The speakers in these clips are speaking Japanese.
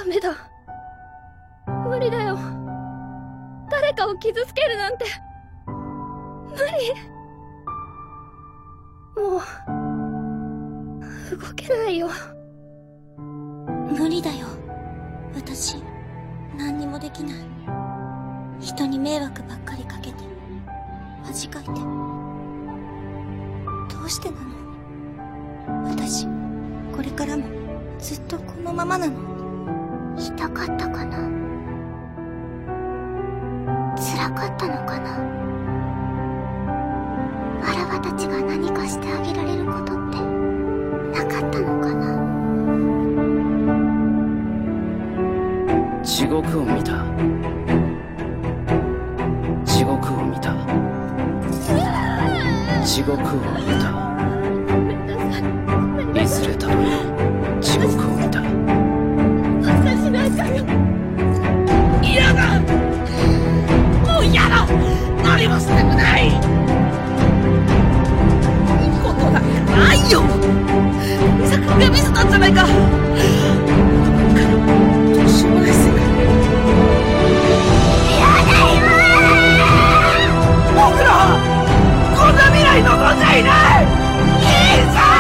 メだ。無理だよ。誰かを傷つけるなんて無理。もう動けないよ。 無理だよ。私何にもできない。人に迷惑ばっかりかけて恥かいて。どうしてなの？私これからもずっとこのままなの？痛かったかな？辛かったのかな？わらわたちが何かしてあげられることってなかったのかな？ 地獄を見た。地獄を見た。地獄を見た。いずれたどり地獄を見た。 私なんか嫌だ、もう嫌だ。何もしたくない。いいことなんかないよ。ミサ君がミスったんじゃないか。どうしようもない世界。僕らこんな未来望んじゃいない。いいさ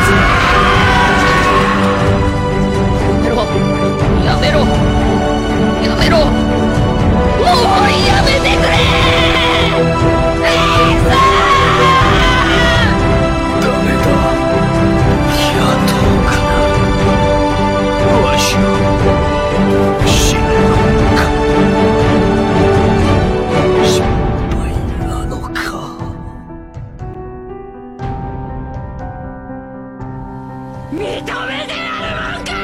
ー。やめろやめろ、もうやめてくれ。いいさー。 ダメだ、やっとかな。わしを死ぬのか。失敗なのか。 認めてやるのか。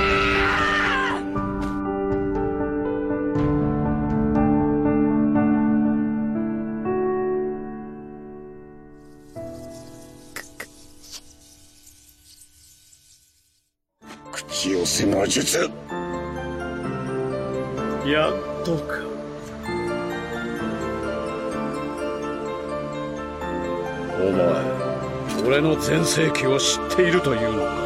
口寄せの術。やっとか。お前、俺の全盛期を知っているというのか。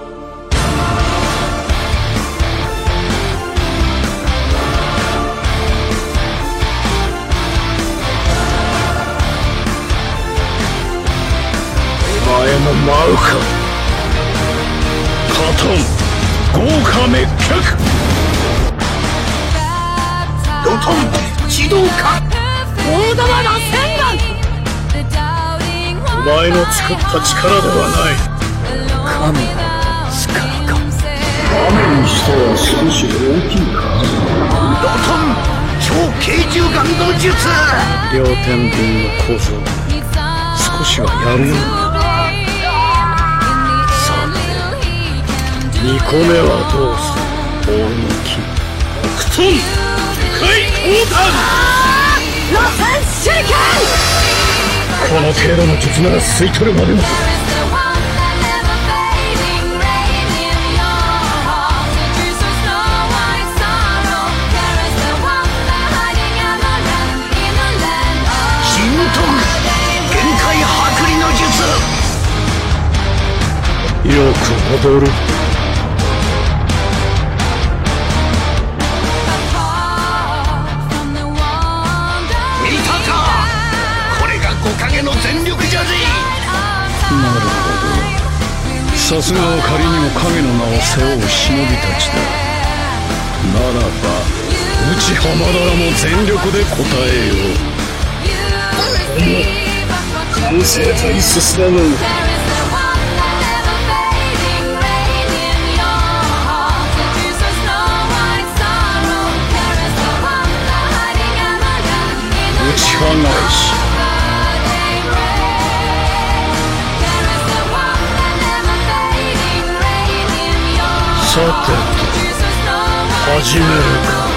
お前も舞うか。カトン豪華滅却。ドトン自動化。 大玉の千眼。 お前の作った力ではない。神の力か。雨にしては少し大きいか。 ドトン超軽重眼の術。 両天秤の構造少しはやるようだ。さて2個目はどうする。大抜き北東世界横断。 螺旋手裏剣。 この程度の術なら吸い取るまでも。 神徳限界剥離の術。 よく踊る。 見たか、これが5影の全力じゃぜ。 なるほど、さすがは仮にも影の名を背負う忍びたちだ。ならば内浜田らも全力で応えよう。完成体進まぬ。打ち放し。さてと始めるか。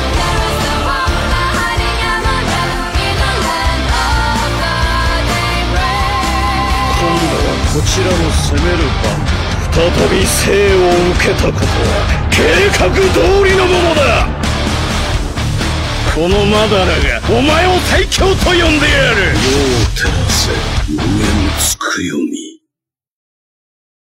今度はこちらの攻める番。再び生を受けたことは計画通りのものだ。このマダラがお前を最強と呼んでやる。世を照らせ無限つくよみ。